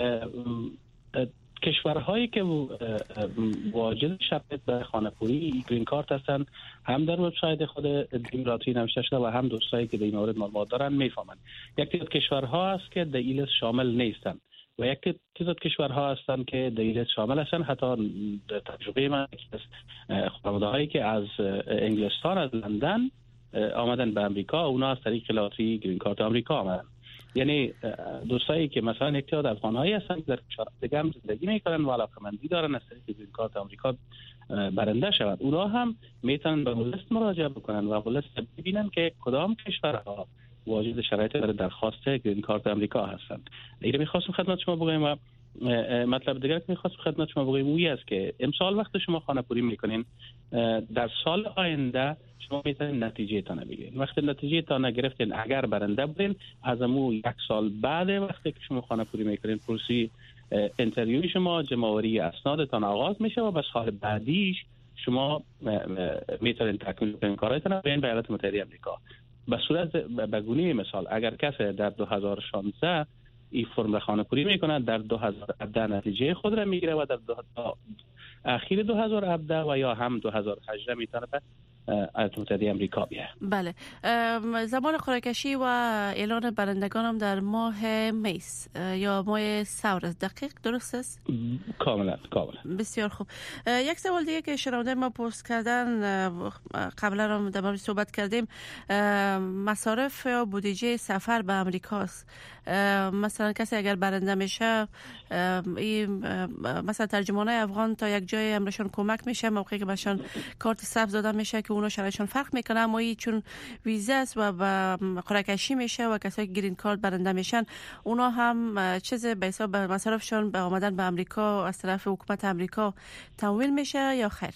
کشورهایی که واجد شرط به خانه‌پوری گرین کارت هستند، هم در وبسایت خود دیموکراتی نوشته شده و هم دوستایی که در این مورد معلومات دارن میفهمند. یک تعداد کشورها است که در این لیست شامل نیستند و یک تعداد کشورها هستند که در این لیست شامل هستند. حتی تجربه من از خانواده‌هایی که از انگلستان، از لندن آمدن به امریکا، اونا از طریق لاتری گرین کارت امریکا آمدن. یعنی دوستایی که مثلا یک تعداد افغان‌هایی هستن در کشورهای دیگه هم زندگی میکنن و علاقه‌مندی دارن از طریق گرین کارت آمریکا برنده شود، اونا هم میتونن به لیست مراجعه بکنن و لیست ببینن که کدام کشورها واجد شرایط برای درخواست گرین کارت آمریکا هستند. دیگه می‌خواستم خدمت شما بگم و مطلب دیگر که می‌خواستم خدمت شما بگم اون است که امسال وقت شما خانه‌پوری میکنین، در سال آینده شما میتونید نتیجه تان بگیرید. وقتی نتیجه تان نگرفتین، اگر برنده بودین، از امو یک سال بعد وقتی که شما خانه‌پوری میکنین پروسی اینترویو شما، جمع‌آوری اسنادتان آغاز میشه و به سال بعدیش شما میتونید تکمیل کنین کاراتون و برین به ایالات متحده آمریکا. به صورت به گونه مثال، اگر کسی در دو هزار و شانزده این فرم را خانه‌پوری میکنه، در دو هزار و هفده نتیجه خود را میگیره و در دو اخیر دو هزار و هفده و یا هم دو هزار و هجده میتونه به ایالات متحده آمریکا بیه. بله، زمان قرعه‌کشی و اعلان برندگان هم در ماه می یا ماه سور است، دقیق درست است؟ کاملا کاملا. بسیار خوب. یک سوال دیگه که شنونده ما پرس کردن، قبلا هم در مورد صحبت کردیم، مصارف یا بودجه سفر به امریکاست. مثلا کسی اگر برنده میشه، مثلا ترجمانای افغان تا یک جای امرشون کمک میشه، موقعی که بهشون کارت سبز داده میشه که اونا شرایطشون فرق میکنه، اما این چون ویزا است و به قرعه‌کشی میشه و کسایی که گرین کارت برنده میشن، اونا هم چیز به حساب مصارفشون به آمدن به امریکا از طرف حکومت امریکا تمویل میشه یا خیر؟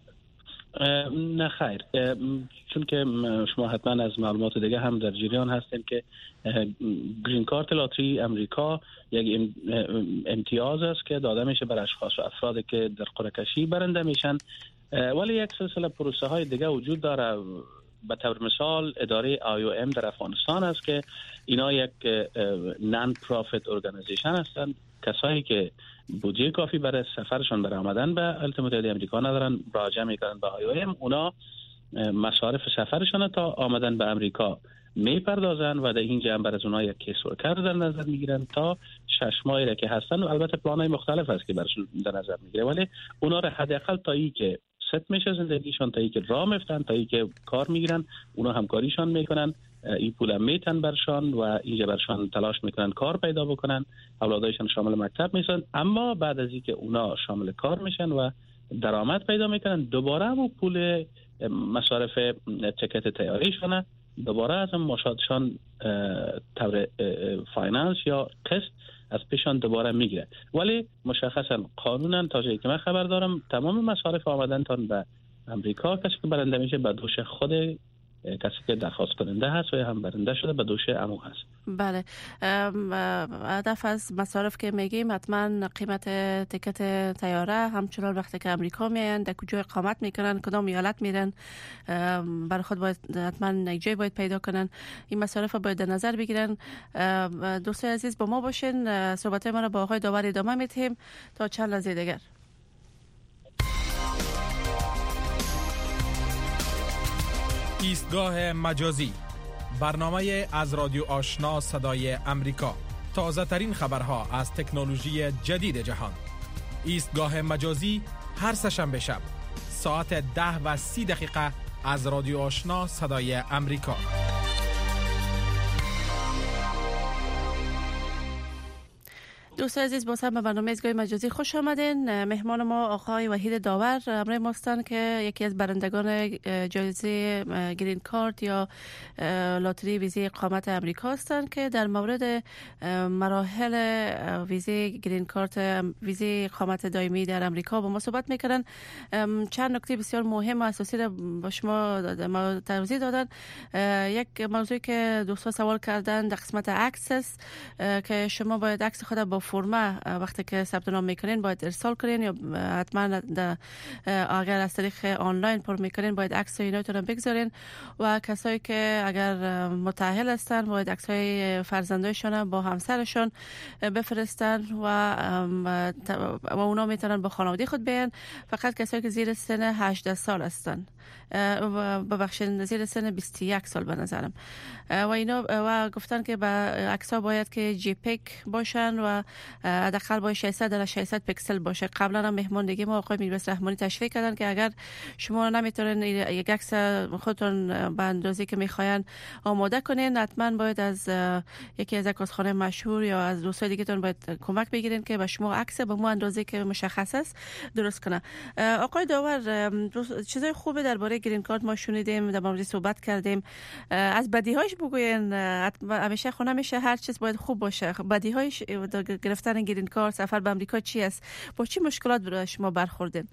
نه خیر، چون که شما حتما از معلومات دیگه هم در جریان هستین که گرین کارت لاتری امریکا یک امتیاز است که داده میشه بر اشخاص و افرادی که در قرعه‌کشی برنده میشن، ولی یک سلسله پروسه های دیگه وجود داره. به طور مثال اداره آی او ام در افغانستان است که اینا یک نان پروفیت ارگانیزیشن هستند. کسایی که بودجه کافی برای سفرشون برای آمدن به ایالات متحده آمریکا ندارن، مراجعه میکنن به آی او ام، اونا مصارف سفرشون تا آمدن به امریکا میپردازن و در اینجا هم برای اونها یک کیس ورکر در نظر میگیرن تا شش ماهی که هستن و البته پلان‌های مختلف هست که براشون در نظر میگیره، ولی اونا را حداقل تا ای که ست میشه زندگیشون، تا ای که راه میفتن، تا ای که کار میگیرن، اونا همکاریشان میکنن، این پول هم میتن برشان و اینجا برشان تلاش میکنن کار پیدا بکنن، اولادایشان شامل مکتب میشن. اما بعد از اینکه اونا شامل کار میشن و درآمد پیدا میکنن، دوباره هم پول مصارف تکت تیاریشونه دوباره از هم مشادشان طور فاینانس یا قسط از پیشان دوباره میگیره. ولی مشخصا قانونا تا جایی که من خبر دارم تمام مصارف آمدنتان به امریکا کسی که برنده میشه به دوش خود کسی که درخواست کننده هست و هم برنده شده به دوش عمو هست. بله، هدف از مصارف که میگیم حتما قیمت تیکت طیاره، همچنان وقتی که امریکا میان در کجا اقامت میکنن، کدام ایالت میرن، برای خود باید حتما یک جای باید پیدا کنن، این مصارف باید در نظر بگیرن. دوستای عزیز با ما باشین، صحبت ما رو با آقای داور ادامه میدیم تا چند لحظه دیگر. ایستگاه مجازی، برنامه از رادیو آشنا صدای امریکا، تازه ترین خبرها از تکنولوژی جدید جهان. ایستگاه مجازی هر سه‌شنبه شب ساعت ده و سی دقیقه از رادیو آشنا صدای امریکا. دوستان عزیز، باز هم به برنامه ایستگاه مجازی خوش آمدین. مهمان ما آقای وحید داور همراه ما هستند که یکی از برندگان جایزه گرین کارت یا لاتری ویزه اقامت امریکا هستند که در مورد مراحل ویزه گرین کارت، ویزه اقامت دائمی در امریکا با ما صحبت میکنن. چند نکته بسیار مهم و اساسی را با شما ما توضیح دادن. یک موضوعی که دوستان سوال کردن در قسمت عکس است که شما باید عکس خود با فرمه وقتی که ثبت نام میکنین باید ارسال کنین، یا حتما اگر از طریق آنلاین پر میکنین باید عکس ایناتون رو بگذارین. و کسایی که اگر متأهل هستن باید عکس های فرزندایشون با همسرشون بفرستن و و اونا میتونن با خانواده خود بیان. فقط کسایی که زیر سن هجده سال هستن، ببخشید زیر سن بیست و یک سال به نظرم، و اینا و گفتن که با عکس‌ها باید که جی پیک باشن و حداقل با ششصد در ششصد پیکسل باشه. قبلا هم مهماندگی ما آقای میرباز رحمانی تشریح کردن که اگر شما نمیتونن یک عکس خودتون به اندازه‌ای که میخواین آماده کنین، حتما باید از یکی از عکاسخانه مشهور یا از دوستای دیگه‌تون باید کمک بگیرین که به شما عکس به مو اندازه‌ای که مشخص است درست کنه. آقای داور، چیزای خوبه درباره گرین کارت ما شنیدیم، در موردش صحبت کردیم. از بدیهاش بگوین. همیشه خونه میشه هر چیز باید خوب باشه. بدیهاش گرفتن گرین کارت، سفر به امریکا چی است؟ با چی مشکلات برای شما برخوردین؟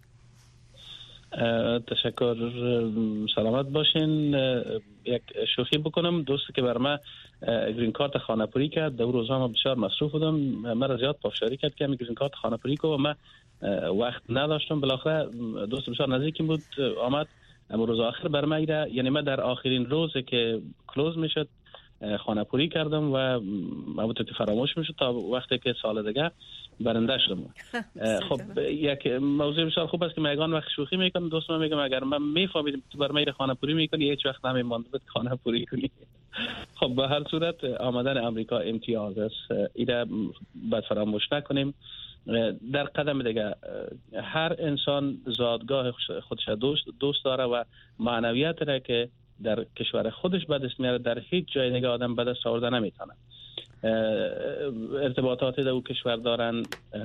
تشکر، سلامت باشین. یک شوخی بکنم. دوستی که بر ما گرین کارت خانه‌پوری کرد، در روزها ما بسیار مصروف بودم، مرا زیاد پافشاری کرد که گرین کارت خانه‌پوری کنم و من وقت نداشتم. بالاخره دوست بسیار نزدیکم بود آمد، اما روز آخر بر من ایره، یعنی من در آخرین روزی که کلوز میشد خانه پوری کردم و البته که فراموش میشد تا وقتی که سال دیگه برنده شدم. خب یک موضوع بسیار خوب است که میگن وقت شوخی میکنم، دوستم میگم اگر من میفهمیدم تو بر من خانه پوری میکنی هیچ وقت نمیموند بود خانه پوری کنی. خب به هر صورت آمدن امریکا امتیاز است، ایره باید فراموش نکنیم. در قدم دیگه هر انسان زادگاه خودش دوست دوست داره و معنویت را که در کشور خودش به دست میاره در هیچ جای دیگه آدم به دست آورده نمیتونه. ارتباطاتی در او کشور دارن،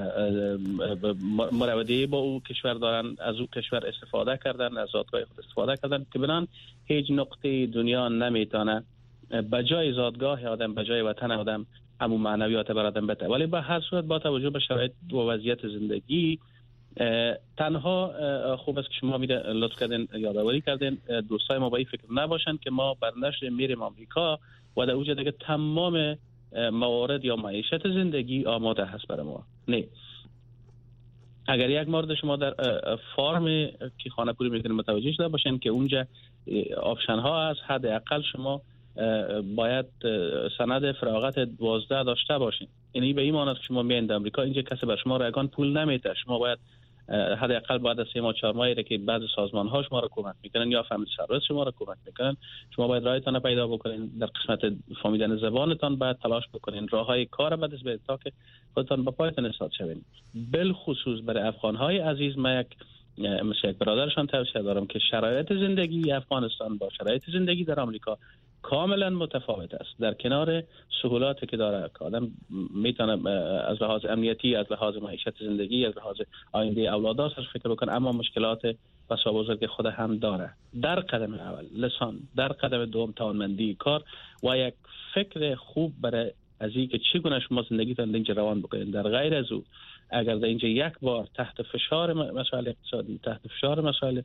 مروادی با او کشور دارن، از او کشور استفاده کردن، از زادگاه خود استفاده کردن که بنان هیچ نقطه دنیا نمیتونه به جای زادگاه آدم، به جای وطن آدم همون معنویات بر آدم بده. ولی به هر صورت با توجه به شرایط و وضعیت زندگی تنها خوب است که شما میره لطف کردین یادآوری کردین دوستای ما با این فکر نباشن که ما برنش میریم آمریکا و در اونجا دیگه تمام موارد یا معیشت زندگی آماده هست برای ما. نه، اگر یک مورد شما در فارم که خانه پوری میکنید متوجه شده باشین که اونجا آپشن ها هست، حداقل شما باید سند فراغت دوازده داشته باشین. یعنی به این معنی است که شما میایید امریکا، اینجا کسی بر شما رایگان پول نمیده، شما باید حداقل بعد از سه ماه چهار ماهی که بعضی سازمان ها شما را کمک میکنن یا فامیلی سرویس شما را کمک میکنن، شما باید رایتان پیدا بکنین. در قسمت فهمیدن زبانتان باید تلاش بکنین، راههای کار بعد از تا که خودتان به پایتان استاد شوین. بالخصوص برای افغان های عزیز ما یک مثل یک برادرشان توصیه دارم که شرایط زندگی افغانستان با شرایط زندگی در آمریکا کاملا متفاوت است. در کنار سهولاتی که داره که آدم میتونه از لحاظ امنیتی، از لحاظ معیشت زندگی، از لحاظ آینده اولاداش فکر بکنه، اما مشکلات بسیار بزرگ خود هم داره. در قدم اول لسان، در قدم دوم توانمندی کار و یک فکر خوب برای از اینکه چگونه شما زندگیتان اینجا روان بکنید. در غیر از او اگر در اینجا یک بار تحت فشار مسائل اقتصادی، تحت فشار مسائل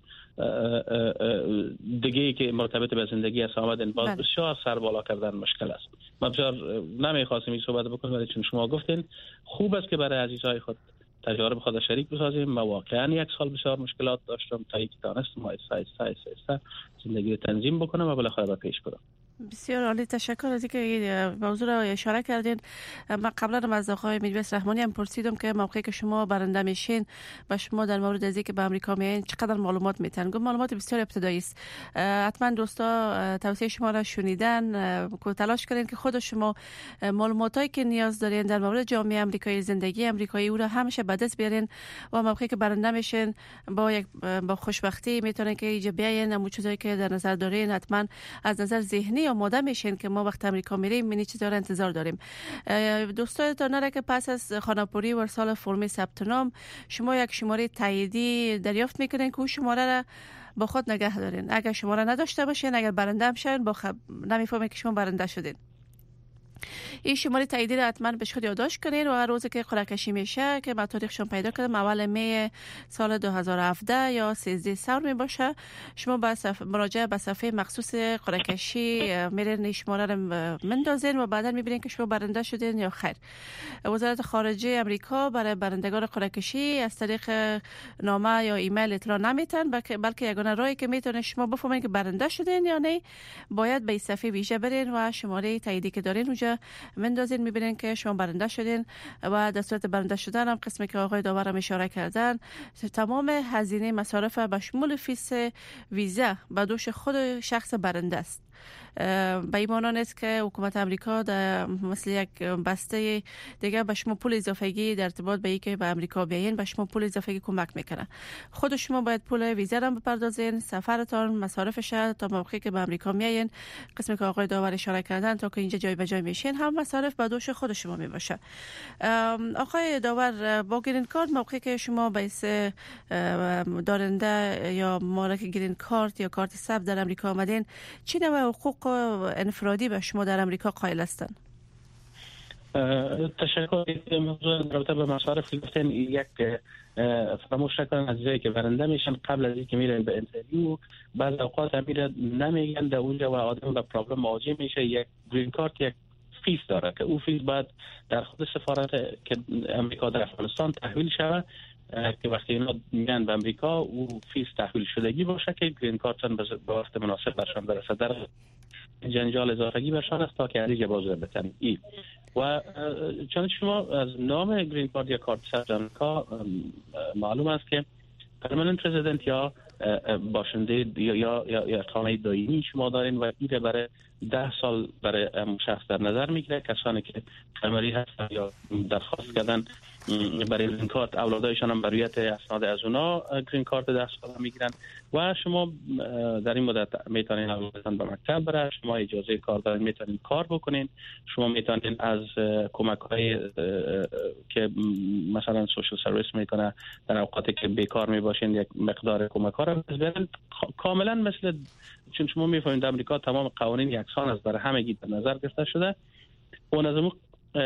دیگه که مرتبط به زندگی است آمدن، باز بسیار سر بالا کردن مشکل است. من بسیار نمیخواستم این صحبت بکنم ولی چون شما گفتین خوب است که برای عزیزای خود تجارب خود شریک بسازیم. من واقعا یک سال بسیار مشکلات داشتم تا اینکه تونستم آیسته آیسته آیسته زندگی تنظیم بکنم و بالاخره به پیش برم. بسیار عالی، تشکر از اینکه موضوع را اشاره کردین. من قبلا از آقای میرباز رحمانی هم پرسیدم که موقعی که شما برنده میشین و شما در مورد از اینکه به امریکا میایین چقدر معلومات میتن. گفت معلومات بسیار ابتدایی است. حتما دوستا توصیه شما را شنیدن، که تلاش کردین که خود شما معلوماتایی که نیاز دارین در مورد جامعه آمریکایی، زندگی آمریکایی او را همیشه به دست بیارین و موقعی که برنده میشین با یک با خوشبختی میتونین که اینجا بیاین، همون چیزایی که در نظر دارین حتما از نظر ذهنی آماده میشین که ما وقت امریکا میریم منی چه داره انتظار داریم؟ دوستایتان نره که پس از خانه‌پوری و ارسال فرم ثبت نام شما یک شماره تاییدی دریافت میکنین که اون شماره را با خود نگه دارین. اگر شماره نداشته باشین، اگر برنده هم شوین با خب... نمیفهمین که شما برنده شدین. این شماره تاییدی را حتما به خود یادداشت کنین و هر روزی که قرعه کشی میشه که من تاریخشون پیدا کردم اول می سال دو هزار و هفده یا سیزده سال می باشه، شما با صف... مراجعه به صفحه مخصوص قرعه کشی میرین این شماره را مندازین و بعدا میبینین که شما برنده شدین یا خیر. وزارت خارجه امریکا برای برندگان قرعه کشی از طریق نامه یا ایمیل اطلاع نمیتن، بلکه بلکه یگانه راهی که میتونین شما بفهمین که برنده شدین یا نه باید به صفحه ویژه برین و شماره تاییدی که دارین اونجا مندازین، میبینین که شما برنده شدین و در صورت برنده شدن هم قسمی که آقای داور هم اشاره کردن تمام هزینه مصارف به شمول فیس ویزا به دوش خود شخص برنده است. به این معنی نیست که حکومت امریکا در مثل یک بسته دیگه به شما پول اضافه‌ای در ارتباط به اینکه به امریکا بیاین به شما پول اضافه‌ای کمک میکنه. خود شما باید پول ویزا را بپردازین، سفرتان، مصارفش تا موقعی که به امریکا میاین قسمی که آقای داور اشاره کردن تا که اینجا جای به جای میشین هم مصارف به دوش خود شما میباشه. آقای داور با گرین کارت موقعی که شما به حیث دارنده یا مالک گرین کارت یا کارت ثبت در امریکا آمدین چه نوع حقوق انفرادی به شما در امریکا قائل هستند؟ تشکر. موضوع رابطه به مصارف گفتن یک فراموش نکنن عزیزایی که برنده میشن قبل از اینکه میرن به اینترویو بعض اوقات میره نمیگن در اونجا و آدم به پرابلم مواجه میشه. یک گرین کارت یک فیس داره که او فیس باید در خود سفارت که امریکا در افغانستان تحویل شود که وقتی اینا میان به امریکا او فیس تحویل شدگی باشه که گرین کارتن به وقت مناسب برشان برسه. در جنجال اضافگی برشان است تا که علیه بازو بتن ای و چون شما از نام گرین کارت یا کارت ثبت امریکا معلوم است که پرمننت رزیدنت یا باشنده یا یا یا اقامه دائمی شما دارین و این برای ده سال برای شخص در نظر میگیره. کسانی که پرمری هستن یا درخواست کردن برای گرین کارت اولادایشان هم برویت اسناد از اونا گرین کارت ده سال میگیرن و شما در این مدت میتونین اولادتان به مکتب بره، شما اجازه کار دارین میتونین کار بکنین، شما میتونین از کمک های که مثلا سوشل سرویس میکنه در اوقاتی که بیکار میباشین یک مقدار کمک ها رو بزنین. کاملا مثل چون شما میفهمید امریکا تمام قوانین یکسان است برای همگی در نظر گرفته شده. اون از اون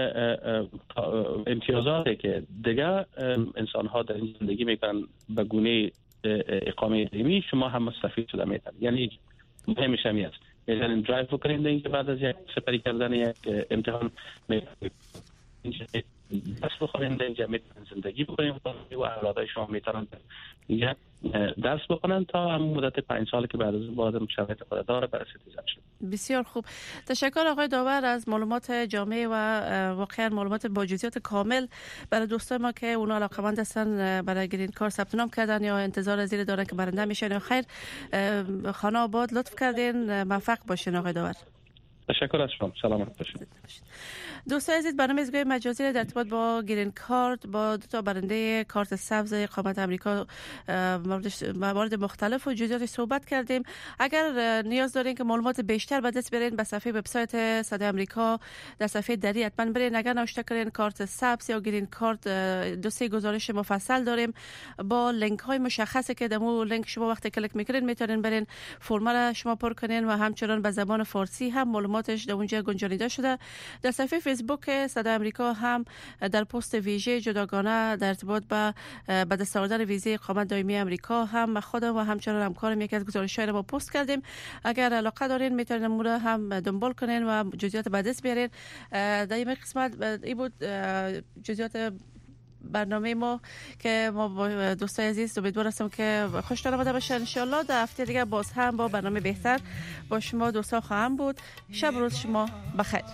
امتیازاتی که دیگه انسان ها در این زندگی میکنن به گونه اقامه دائمی شما هم مستفید شده میتونید. یعنی مهمش همی است میتونید درایو بکنید اینکه بعد از یک سپری کردن یک امتحان میتونید دست بخورید اینجا میتونید زندگی بکنید و اولادای شما میتونن اینجا درس بکنن تا هم مدت پنج سال که بعد از بعد شرایط خود داره برای سیتیزن شد. بسیار خوب. تشکر آقای داور از معلومات جامع و واقعا معلومات با جزئیات کامل برای دوستان ما که اونا علاقه‌مند هستن برای گرین کارت ثبت نام کردن یا انتظار زیر دارن که برنده میشن. خیر خانه آباد لطف کردین، موفق باشین آقای داور. تشکر از شما. سلامت باشید. دوستان عزیز برنامه ازگوی مجازی در ارتباط با گرین کارت با دو تا برنده کارت سبز اقامت امریکا موارد مختلف و جزئیات صحبت کردیم. اگر نیاز دارین که معلومات بیشتر به دست بیارین به صفحه وبسایت صدای امریکا در صفحه دری حتما برین. اگر نوشته کردین کارت سبز یا گرین کارت دو سه گزارش مفصل داریم با لینک های مشخصه که دمو لینک شما وقتی کلیک میکنین میتونین برین فرم را شما پر کنین و همچنان به زبان فارسی هم معلوماتش در اونجا گنجانیده شده. در صفحه فیسبوک صدای امریکا هم در پست ویژه جداگانه در ارتباط با به دست آوردن ویزه اقامت دائمی امریکا هم خودم و همچنان همکارم یکی از گزارش‌های رو پست کردیم. اگر علاقه دارین میتونین مورد هم دنبال کنین و جزئیات به دست بیارین. در این قسمت این بود جزئیات برنامه ما که ما با دوستای عزیز امیدوار هستم که خوشتون آمده باشه. ان شاء الله در هفته دیگه باز هم با برنامه بهتر با شما دوستا خواهم بود. شب روز شما بخیر.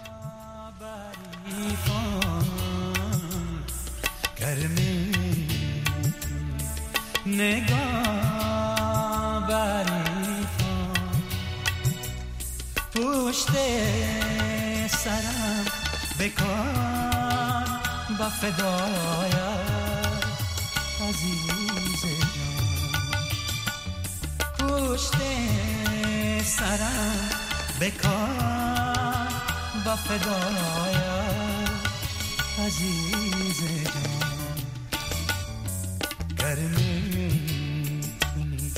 کرمی نگاه بری پشت سرم بکن با فدایت عزیز جان پشت سرم بکن با فدایت عزیز جان. گرمی کنی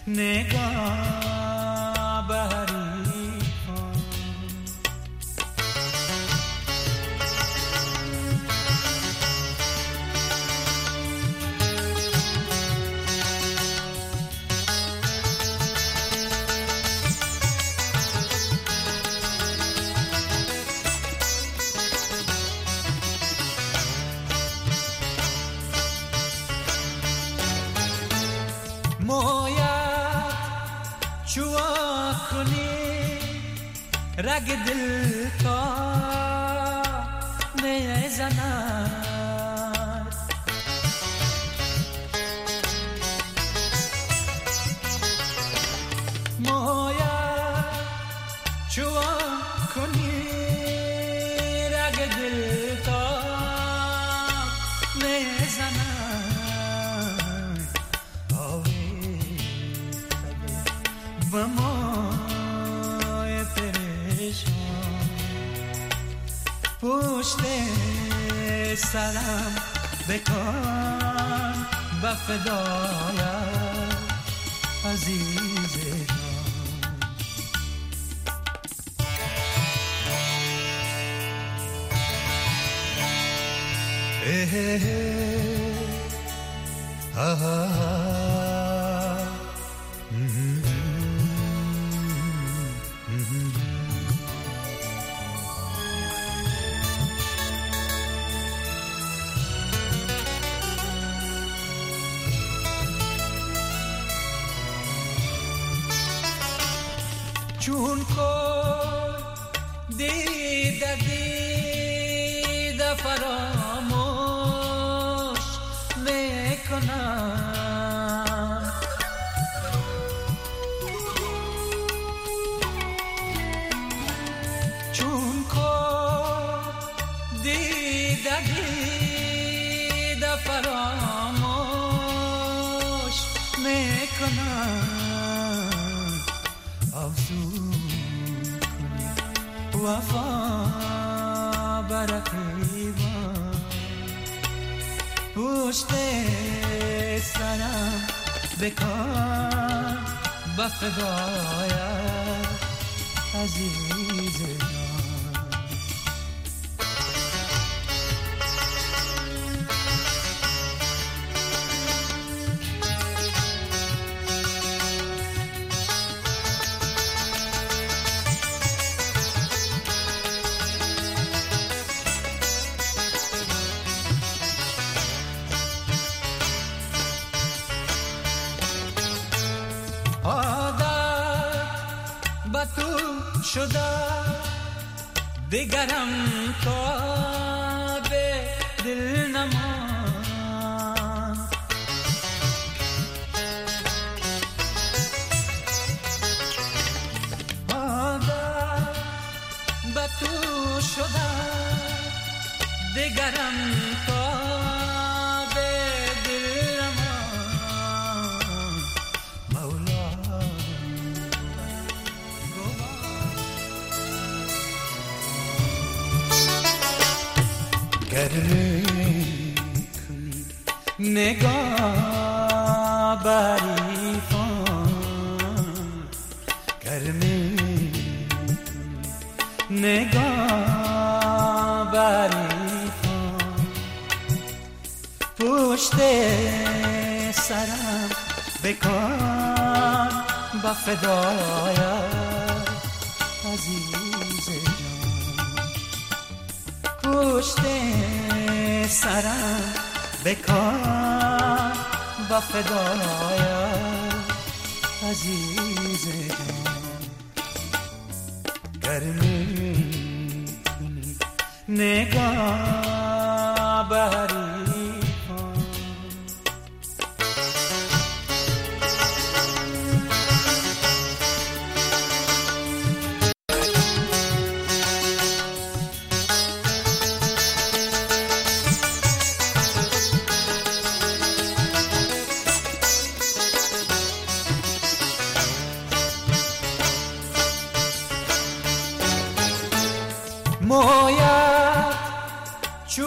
نگاه بری کن. رگ دل تا میزند مویا چوا کنی رگ دل تا میزند آوی و موی پریشان پشت سرم بکن با فدایت عزیز جان. اه اه اه چون کن دیده دیده فراموش میکنم. چون کن دیده دیده فراموش میکنم. وفا برقیبان پشت سرم بکن با فدایت عزیز جان. شده دیگرم تا به دل نمان. عادت به تو شده دیگرم تا به دل نمان. مولا گرمی کنی نگاه بری کن. گرمی کنی نگاه بری کن. پشت سرم بکن با فدایت عزیز جان. پشت سرم بکن با فدایت عزیز جان. گرمی کنی نگاه بری کن.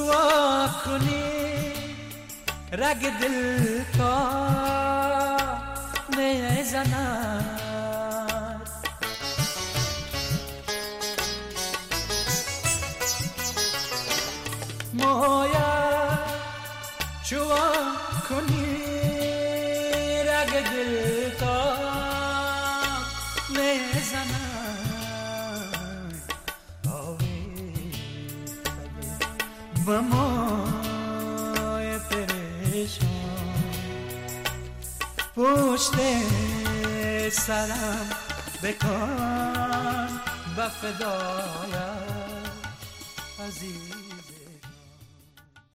چوا کنی رگ دل تا میزند مویا چوا کنی رگ دل تا میزند و مای پریشان پشت سرم بکن و فدایت عزیز